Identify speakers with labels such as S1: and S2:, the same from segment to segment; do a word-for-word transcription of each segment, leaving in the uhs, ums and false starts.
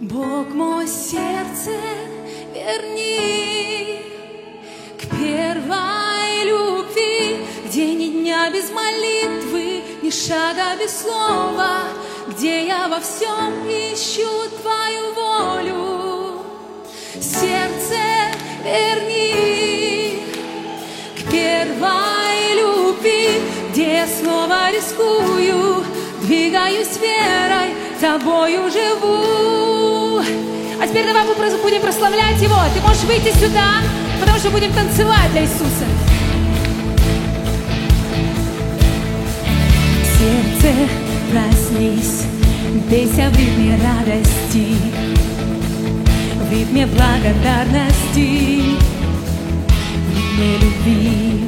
S1: Бог мой, сердце верни к первой любви, где ни дня без молитвы, ни шага без слова, где я во всем ищу Твою волю. Сердце верни к первой любви, где я снова рискую, двигаюсь верой, Тобою живу. А теперь давай мы будем прославлять Его. Ты можешь выйти сюда, потому что будем танцевать для Иисуса. Сердце, проснись, бейся в ритме радости, в ритме благодарности, в ритме любви.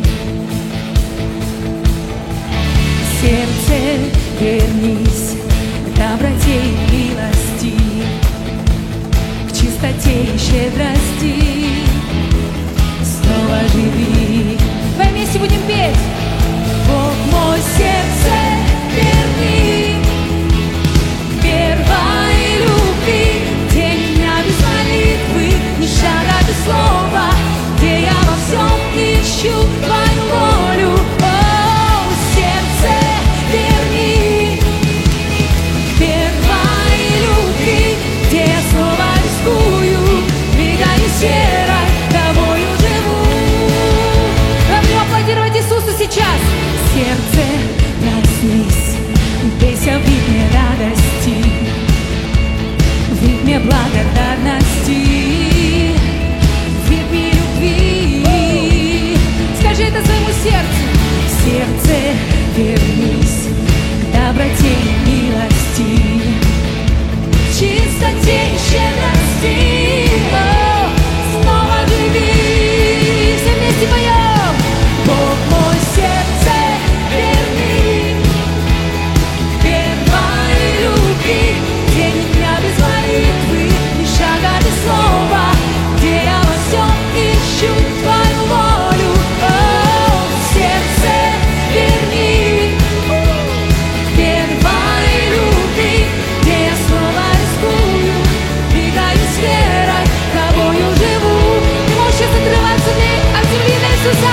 S1: Сердце, вернись к доброте и милости, к чистоте и щедрости. Снова живи. Давай вместе будем петь. Бог мой, сердце верни к первой любви, где меня без молитвы, ни шага без слова, где я во всем ищу Твою волю. О, сердце верни к первой любви, где я снова рискую, двигаюсь верой, Тобою живу. Давай аплодировать Иисусу сейчас. Сердце, проснись, бейся в ритме радости, в ритме благодарности, в ритме любви. Скажи это своему сердцу. Сердце, вернись к доброте и милости, к чистоте и щедрости. О, снова живи. Все вместе поем. Бог мой, сердце верни к первой любви, где ни дня без молитвы, ни шага без слова, где я во всем ищу Твою волю. О, сердце верни к первой любви, где я снова рискую, двигаюсь верой, Тобою живу. Ты можешь сейчас отрываться от земли для Иисуса.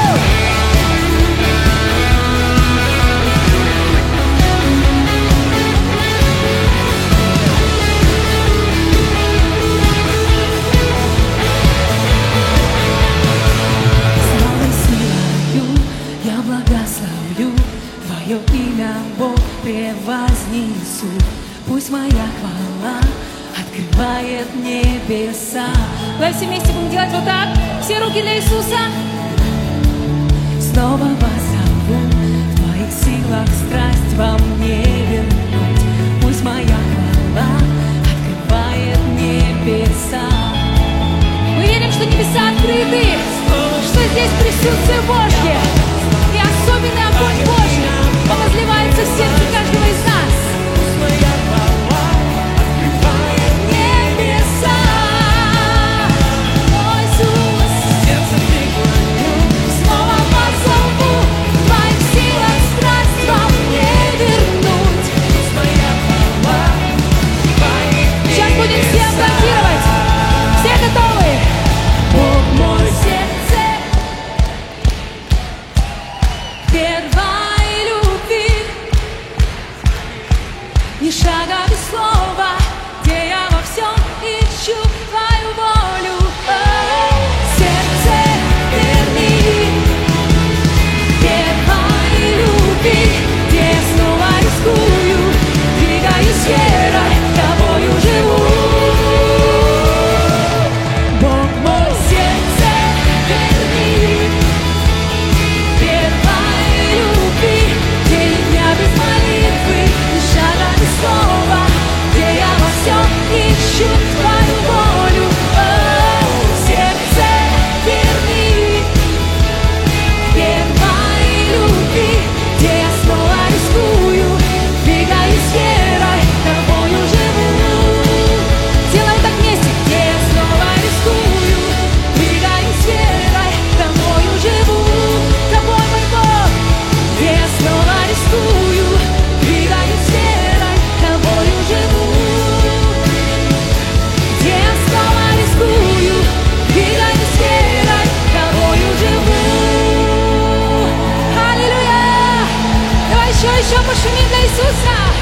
S1: Славой, силою я благословлю Твое имя, Бог, превознесу. Пусть моя хвала открывает небеса. Давай все вместе будем делать вот так. Все руки для Иисуса. Снова позову, в Твоих силах страсть во мне вернуть. Пусть моя хвала открывает небеса. Мы верим, что небеса открыты, что здесь присутствие Божье и особенный огонь Божий, Он разливается в сердце каждого из нас. Небеса, о, Иисус, снова позову, в Твоих силах страсть во мне вернуть. Иисуса.